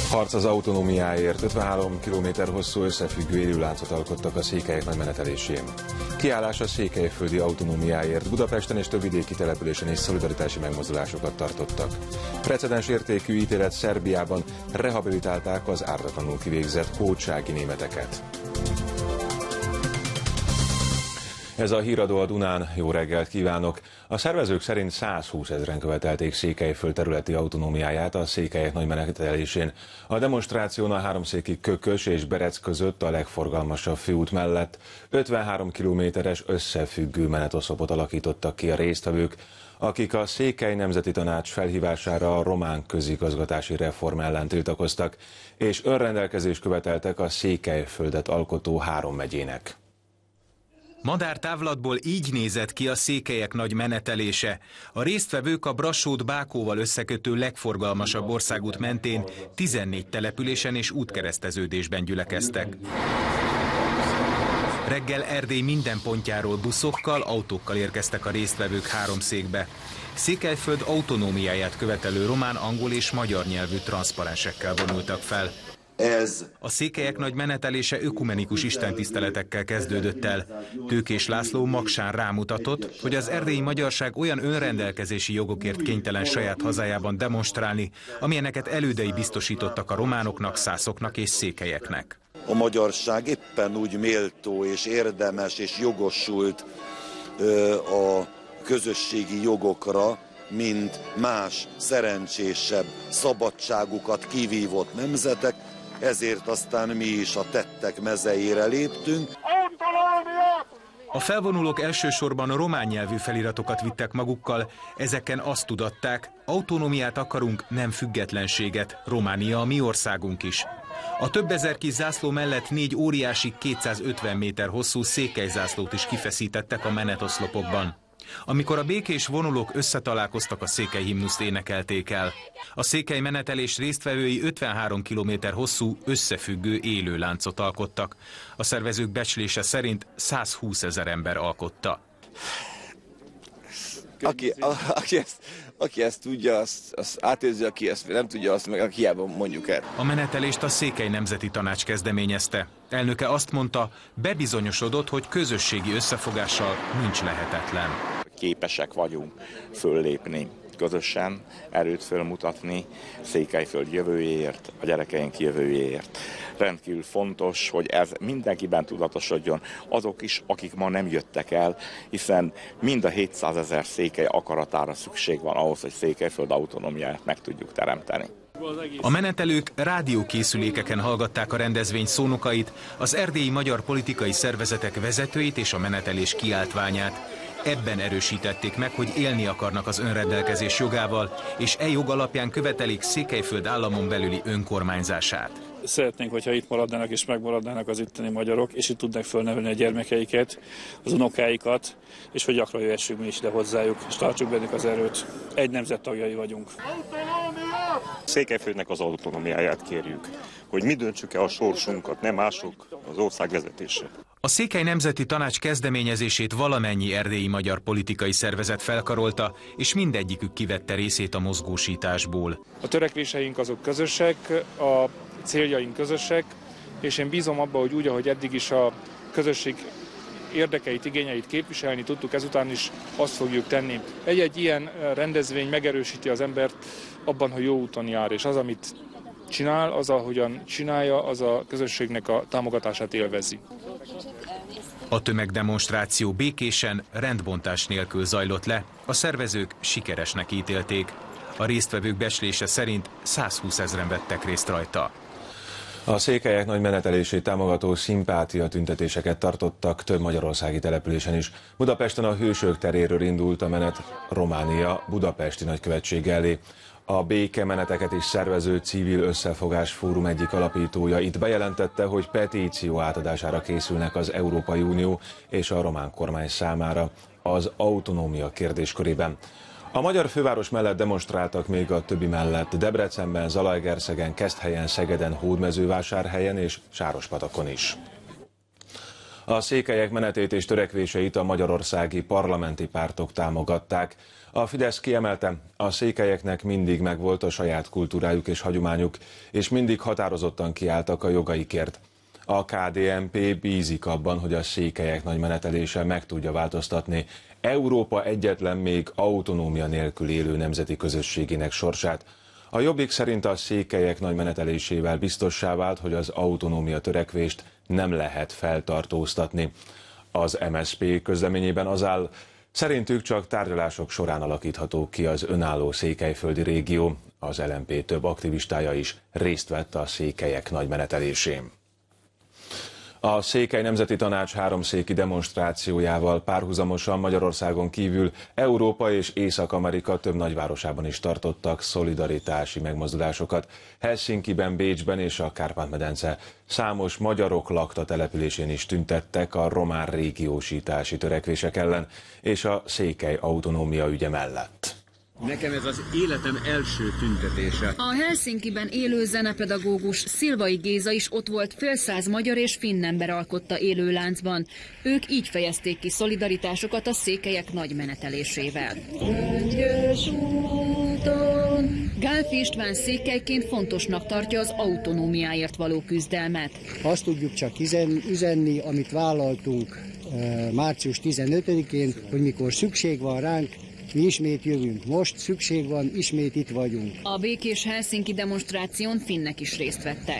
Harc az autonómiáért, 53 km hosszú összefüggő élőláncot alkottak a székelyek nagy menetelésén. Kiállás a székelyföldi autonómiáért, Budapesten és több vidéki településen is szolidaritási megmozdulásokat tartottak. Precedens értékű ítélet Szerbiában rehabilitálták az ártatlanul kivégzett hódsági németeket. Ez a híradó a Dunán, jó reggelt kívánok! A szervezők szerint 120 000-en követelték Székelyföld területi autonómiáját a székelyek nagy menetelésén. A demonstráción a háromszéki Kökös és Berec között a legforgalmasabb főút mellett 53 kilométeres összefüggő menetoszlopot alakítottak ki a résztvevők, akik a Székely Nemzeti Tanács felhívására a román közigazgatási reform ellen tiltakoztak, és önrendelkezést követeltek a Székelyföldet alkotó 3 megyének. Madártávlatból így nézett ki a székelyek nagy menetelése. A résztvevők a Brassót-Bákóval összekötő legforgalmasabb országút mentén 14 településen és útkereszteződésben gyülekeztek. Reggel Erdély minden pontjáról buszokkal, autókkal érkeztek a résztvevők háromszékbe. Székelyföld autonómiáját követelő román, angol és magyar nyelvű transzparensekkel vonultak fel. A székelyek nagy menetelése ökumenikus istentiszteletekkel kezdődött el. Tőkés László Magsán rámutatott, hogy az erdélyi magyarság olyan önrendelkezési jogokért kénytelen saját hazájában demonstrálni, amilyeneket elődei biztosítottak a románoknak, szászoknak és székelyeknek. A magyarság éppen úgy méltó és érdemes és jogosult a közösségi jogokra, mint más szerencsésebb, szabadságukat kivívott nemzetek, ezért aztán mi is a tettek mezeire léptünk. A felvonulók elsősorban román nyelvű feliratokat vittek magukkal, ezeken azt tudatták, autonómiát akarunk, nem függetlenséget, Románia a mi országunk is. A több ezer kis zászló mellett 4 óriási 250 méter hosszú székelyzászlót is kifeszítettek a menetoszlopokban. Amikor a békés vonulók összetalálkoztak, a székely himnuszt énekelték el. A székely menetelés résztvevői 53 km hosszú, összefüggő élőláncot alkottak. A szervezők becslése szerint 120 000 ember alkotta. Aki ezt tudja, azt átérzi, aki ezt nem tudja, azt meg hiába mondjuk el. A menetelést a Székely Nemzeti Tanács kezdeményezte. Elnöke azt mondta, bebizonyosodott, hogy közösségi összefogással nincs lehetetlen. Képesek vagyunk föllépni, közösen erőt fölmutatni Székelyföld jövőjéért, a gyerekeink jövőjéért. Rendkívül fontos, hogy ez mindenkiben tudatosodjon, azok is, akik ma nem jöttek el, hiszen mind a 700 000 székely akaratára szükség van ahhoz, hogy Székelyföld autonómiáját meg tudjuk teremteni. A menetelők rádiókészülékeken hallgatták a rendezvény szónokait, az erdélyi magyar politikai szervezetek vezetőit és a menetelés kiáltványát. Ebben erősítették meg, hogy élni akarnak az önrendelkezés jogával, és e jog alapján követelik Székelyföld államon belüli önkormányzását. Szeretnénk, hogyha itt maradnának és megmaradnának az itteni magyarok, és itt tudnak fölnevelni a gyermekeiket, az unokáikat, és hogy gyakran jöhessünk mi is ide hozzájuk, és tartsuk bennük az erőt. Egy nemzet tagjai vagyunk. Székelyföldnek az autonómiáját kérjük, hogy mi döntsük el a sorsunkat, nem mások, az ország vezetése. A Székely Nemzeti Tanács kezdeményezését valamennyi erdélyi magyar politikai szervezet felkarolta, és mindegyikük kivette részét a mozgósításból. A törekvéseink azok közösek, a céljaink közösek, és én bízom abba, hogy úgy, ahogy eddig is a közösség érdekeit, igényeit képviselni tudtuk, ezután is azt fogjuk tenni. Egy ilyen rendezvény megerősíti az embert abban, hogy jó úton jár, és az, amit csinál, az, ahogyan csinálja, az a közösségnek a támogatását élvezi. A tömegdemonstráció békésen, rendbontás nélkül zajlott le, a szervezők sikeresnek ítélték. A résztvevők becslése szerint 120 000-en vettek részt rajta. A székelyek nagy menetelését támogató szimpátia tüntetéseket tartottak több magyarországi településen is. Budapesten a Hősök teréről indult a menet Románia budapesti nagykövetsége elé. A békemeneteket is szervező Civil Összefogás Fórum egyik alapítója itt bejelentette, hogy petíció átadására készülnek az Európai Unió és a román kormány számára az autonómia kérdéskörében. A magyar főváros mellett demonstráltak még a többi mellett Debrecenben, Zalaegerszegen, Keszthelyen, Szegeden, Hódmezővásárhelyen és Sárospatakon is. A székelyek menetét és törekvéseit a magyarországi parlamenti pártok támogatták. A Fidesz kiemelte, a székelyeknek mindig megvolt a saját kultúrájuk és hagyományuk, és mindig határozottan kiálltak a jogaikért. A KDNP bízik abban, hogy a székelyek nagy menetelése meg tudja változtatni Európa egyetlen még autonómia nélkül élő nemzeti közösségének sorsát. A Jobbik szerint a székelyek nagy menetelésével biztossá vált, hogy az autonómia törekvést nem lehet feltartóztatni. Az MSZP közleményében az áll, szerintük csak tárgyalások során alakítható ki az önálló székelyföldi régió. Az LMP több aktivistája is részt vett a székelyek nagy menetelésén. A Székely Nemzeti Tanács háromszéki demonstrációjával párhuzamosan Magyarországon kívül Európa és Észak-Amerika több nagyvárosában is tartottak szolidaritási megmozdulásokat. Helsinkiben, Bécsben és a Kárpát-medence számos magyarok lakta településén is tüntettek a román régiósítási törekvések ellen és a székely autonómia ügye mellett. Nekem ez az életem első tüntetése. A Helsinkiben élő zenepedagógus Szilvai Géza is ott volt, fél száz magyar és finn ember alkotta élőláncban. Ők így fejezték ki szolidaritásokat a székelyek nagy menetelésével. Gálfi István székelyként fontosnak tartja az autonómiáért való küzdelmet. Azt tudjuk csak üzenni, amit vállaltunk március 15-én, hogy mikor szükség van ránk, mi ismét jövünk. Most szükség van, ismét itt vagyunk. A békés helsinki demonstráción finnek is részt vettek.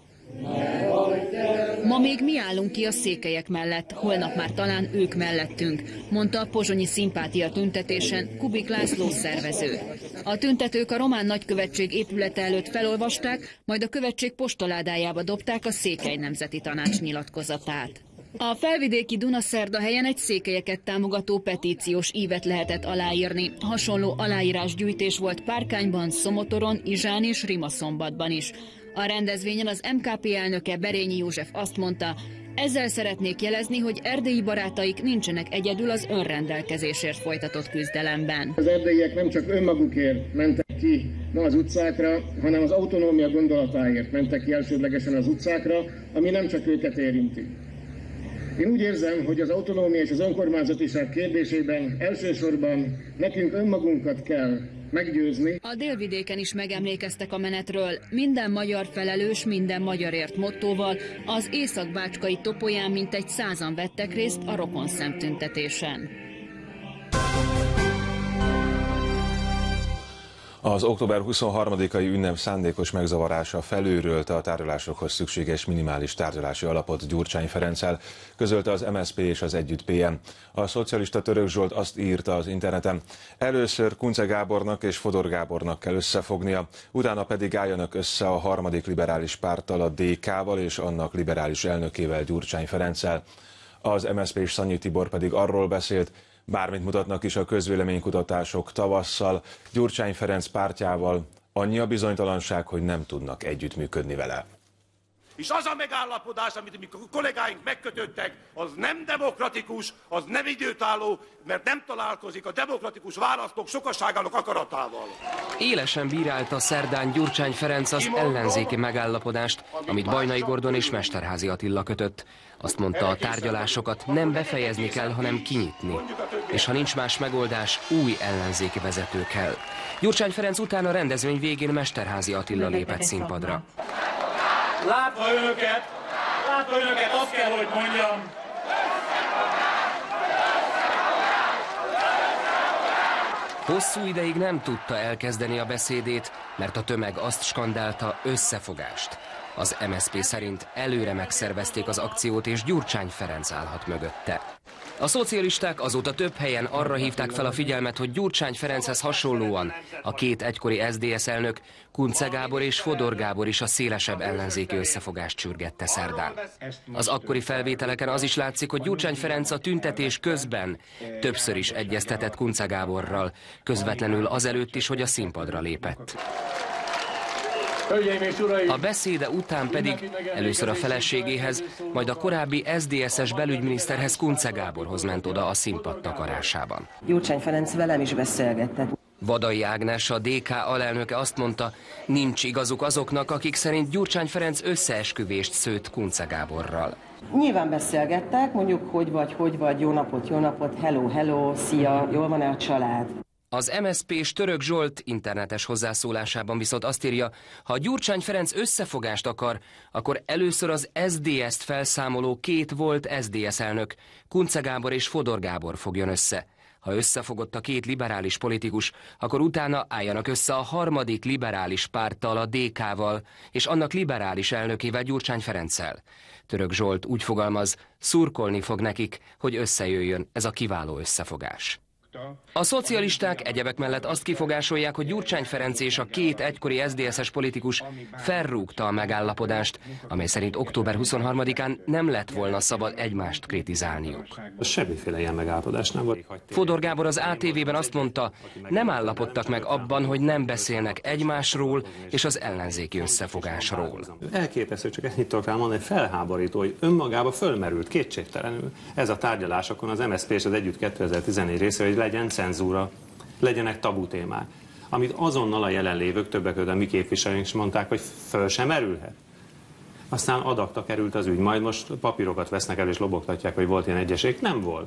Ma még mi állunk ki a székelyek mellett, holnap már talán ők mellettünk, mondta a pozsonyi szimpátia tüntetésen Kubik László szervező. A tüntetők a román nagykövetség épülete előtt felolvasták, majd a követség postaládájába dobták a Székely Nemzeti Tanács nyilatkozatát. A felvidéki Dunaszerdahelyen egy székelyeket támogató petíciós ívet lehetett aláírni. Hasonló aláírásgyűjtés volt Párkányban, Szomotoron, Izsán és Rimaszombatban is. A rendezvényen az MKP elnöke Berényi József azt mondta, ezzel szeretnék jelezni, hogy erdélyi barátaik nincsenek egyedül az önrendelkezésért folytatott küzdelemben. Az erdélyiek nem csak önmagukért mentek ki ma az utcákra, hanem az autonómia gondolatáért mentek ki elsődlegesen az utcákra, ami nem csak őket érinti. Én úgy érzem, hogy az autonómia és az önkormányzatiság kérdésében elsősorban nekünk önmagunkat kell meggyőzni. A délvidéken is megemlékeztek a menetről. Minden magyar felelős, minden magyarért mottóval az észak-bácskai Topolyán mintegy 100-an vettek részt a rokonszem tüntetésen. Az október 23-ai ünnep szándékos megzavarása felülrölte a tárgyalásokhoz szükséges minimális tárgyalási alapot Gyurcsány Ferenccel, közölte az MSZP és az Együtt PM. A szocialista Török Zsolt azt írta az interneten, először Kunce Gábornak és Fodor Gábornak kell összefognia, utána pedig álljanak össze a harmadik liberális párttal, a DK-val és annak liberális elnökével, Gyurcsány Ferenccel. Az MSZP-s Szanyi Tibor pedig arról beszélt, bármit mutatnak is a közvéleménykutatások tavasszal, Gyurcsány Ferenc pártjával annyi a bizonytalanság, hogy nem tudnak együttműködni vele. És az a megállapodás, amit mi kollégáink megkötöttek, az nem demokratikus, az nem időtálló, mert nem találkozik a demokratikus választók sokaságának akaratával. Élesen bírálta szerdán Gyurcsány Ferenc az ellenzéki megállapodást, amit Bajnai Gordon és Mesterházy Attila kötött. Azt mondta, a tárgyalásokat nem befejezni kell, hanem kinyitni. És ha nincs más megoldás, új ellenzéki vezető kell. Gyurcsány Ferenc után a rendezvény végén Mesterházy Attila lépett színpadra. Látva önöket, azt kell, hogy mondjam. Hosszú ideig nem tudta elkezdeni a beszédét, mert a tömeg azt skandálta, összefogást. Az MSZP szerint előre megszervezték az akciót, és Gyurcsány Ferenc állhat mögötte. A szocialisták azóta több helyen arra hívták fel a figyelmet, hogy Gyurcsány Ferenchez hasonlóan a két egykori SZDSZ elnök, Kunce Gábor és Fodor Gábor is a szélesebb ellenzéki összefogást sürgette szerdán. Az akkori felvételeken az is látszik, hogy Gyurcsány Ferenc a tüntetés közben többször is egyeztetett Kunce Gáborral, közvetlenül azelőtt is, hogy a színpadra lépett. A beszéde után pedig először a feleségéhez, majd a korábbi SZDSZ-es belügyminiszterhez, Kunce Gáborhoz ment oda a színpad takarásában. Gyurcsány Ferenc velem is beszélgetett. Vadai Ágnes, a DK alelnöke azt mondta, nincs igazuk azoknak, akik szerint Gyurcsány Ferenc összeesküvést szőtt Kunce Gáborral. Nyilván beszélgettek, mondjuk hogy vagy, jó napot, hello, szia, jól van-e a család? Az MSZP-s Török Zsolt internetes hozzászólásában viszont azt írja, ha Gyurcsány Ferenc összefogást akar, akkor először az SZDSZ-t felszámoló 2 volt SZDSZ elnök, Kunce Gábor és Fodor Gábor fogjon össze. Ha összefogott a 2 liberális politikus, akkor utána álljanak össze a harmadik liberális párttal, a DK-val, és annak liberális elnökével, Gyurcsány Ferenccel. Török Zsolt úgy fogalmaz, szurkolni fog nekik, hogy összejöjjön ez a kiváló összefogás. A szocialisták egyebek mellett azt kifogásolják, hogy Gyurcsány Ferenc és a 2 egykori SZDSZ-es politikus felrúgta a megállapodást, amely szerint október 23-án nem lett volna szabad egymást kritizálniuk. Semmiféle ilyen megállapodás nem volt. Fodor Gábor az ATV-ben azt mondta, nem állapodtak meg abban, hogy nem beszélnek egymásról és az ellenzéki összefogásról. Elképesztő, csak ennyit tudok rá mondani, felháborító, hogy önmagába fölmerült kétségtelenül ez a tárgyalásokon az MSZP és az Együtt 2014 részéről, hogy legyen cenzúra, legyenek tabu témák, amit azonnal a jelenlévők, többek között a mi képviselőink is mondták, hogy föl sem merülhet. Aztán adakta került az ügy, majd most papírokat vesznek el és lobogtatják, hogy volt ilyen egyeség. Nem volt.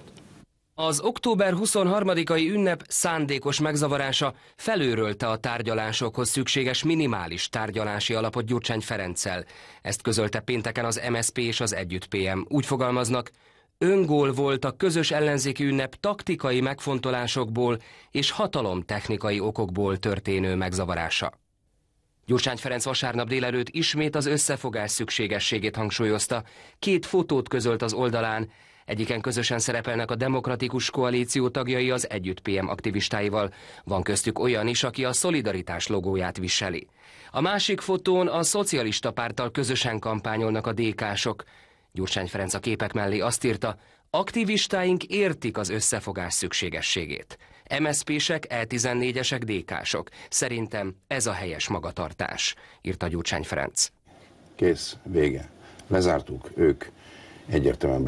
Az október 23-ai ünnep szándékos megzavarása felőrölte a tárgyalásokhoz szükséges minimális tárgyalási alapot Gyurcsány Ferenccel. Ezt közölte pénteken az MSZP és az Együtt PM. Úgy fogalmaznak, öngól volt a közös ellenzéki ünnep taktikai megfontolásokból és hatalomtechnikai okokból történő megzavarása. Gyurcsány Ferenc vasárnap délelőtt ismét az összefogás szükségességét hangsúlyozta. 2 fotót közölt az oldalán, egyiken közösen szerepelnek a Demokratikus Koalíció tagjai az Együtt PM aktivistáival. Van köztük olyan is, aki a Szolidaritás logóját viseli. A másik fotón a Szocialista Párttal közösen kampányolnak a DK-sok. Gyurcsány Ferenc a képek mellé azt írta, aktivistáink értik az összefogás szükségességét. MSZP-sek, E14-esek, DK-sok. Szerintem ez a helyes magatartás, írta Gyurcsány Ferenc. Kész, vége. Lezártuk, ők egyértelműen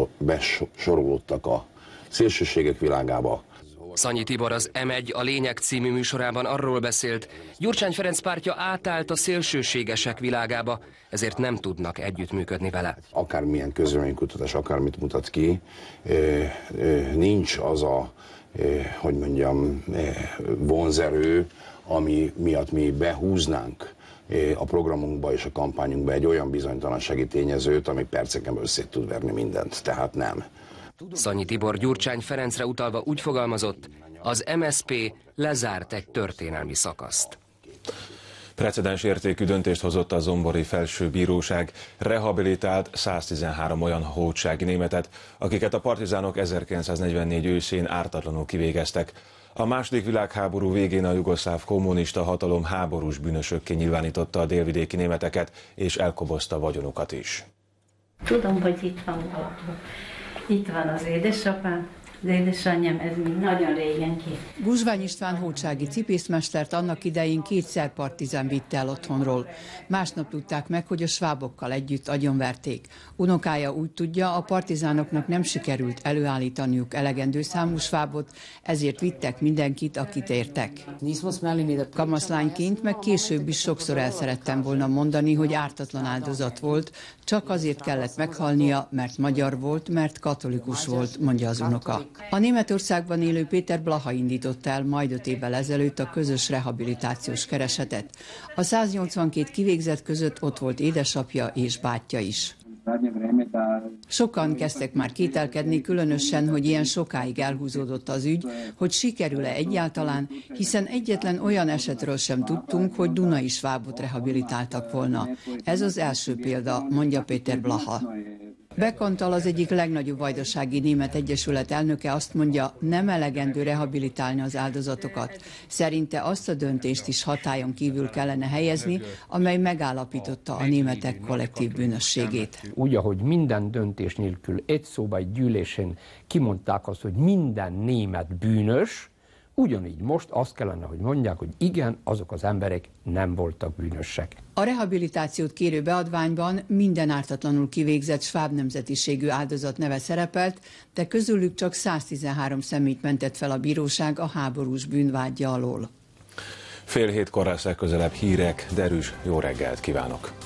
besorolódtak a szélsőségek világába. Szanyi Tibor az M1 a Lényeg című műsorában arról beszélt, Gyurcsány Ferenc pártja átállt a szélsőségesek világába, ezért nem tudnak együttműködni vele. Akármilyen közvéleménykutatás, akármit mutat ki, nincs az a, hogy mondjam, vonzerő, ami miatt mi behúznánk a programunkba és a kampányunkba egy olyan bizonytalansági tényezőt, ami perceken össze tud verni mindent, tehát nem. Szanyi Tibor Gyurcsány Ferencre utalva úgy fogalmazott, az MSZP lezárt egy történelmi szakaszt. Precedens értékű döntést hozott a Zombori Felsőbíróság, rehabilitált 113 olyan hódsági németet, akiket a partizánok 1944 őszén ártatlanul kivégeztek. A II. Világháború végén a jugoszláv kommunista hatalom háborús bűnösökké nyilvánította a délvidéki németeket, és elkobozta vagyonukat is. Tudom, hogy itt van valahol. Itt van az édesapám, az édesanyjám, ez még nagyon régen ki. Guzsvány István hódsági cipészmestert annak idején 2-szer partizán vitte el otthonról. Másnap tudták meg, hogy a svábokkal együtt agyonverték. Unokája úgy tudja, a partizánoknak nem sikerült előállítaniuk elegendő számú svábot, ezért vittek mindenkit, akit értek. Kamaszlányként, meg később is sokszor el szerettem volna mondani, hogy ártatlan áldozat volt, csak azért kellett meghalnia, mert magyar volt, mert katolikus volt, mondja az unoka. A Németországban élő Péter Blaha indította el majd 5 évvel ezelőtt a közös rehabilitációs keresetet. A 182 kivégzett között ott volt édesapja és bátyja is. Sokan kezdtek már kételkedni, különösen, hogy ilyen sokáig elhúzódott az ügy, hogy sikerül-e egyáltalán, hiszen egyetlen olyan esetről sem tudtunk, hogy dunai svábot rehabilitáltak volna. Ez az első példa, mondja Péter Blaha. Beck Antal, az egyik legnagyobb vajdasági német egyesület elnöke azt mondja, nem elegendő rehabilitálni az áldozatokat. Szerinte azt a döntést is hatályon kívül kellene helyezni, amely megállapította a németek kollektív bűnösségét. Úgy, ahogy minden döntés nélkül egy szóba egy gyűlésen kimondták azt, hogy minden német bűnös, Ugyanígy most azt kellene, hogy mondják, hogy igen, azok az emberek nem voltak bűnösek. A rehabilitációt kérő beadványban minden ártatlanul kivégzett sváb nemzetiségű áldozat neve szerepelt, de közülük csak 113 személyt mentett fel a bíróság a háborús bűnvádja alól. 6:30 lesz legközelebb hírek, derűs, jó reggelt kívánok!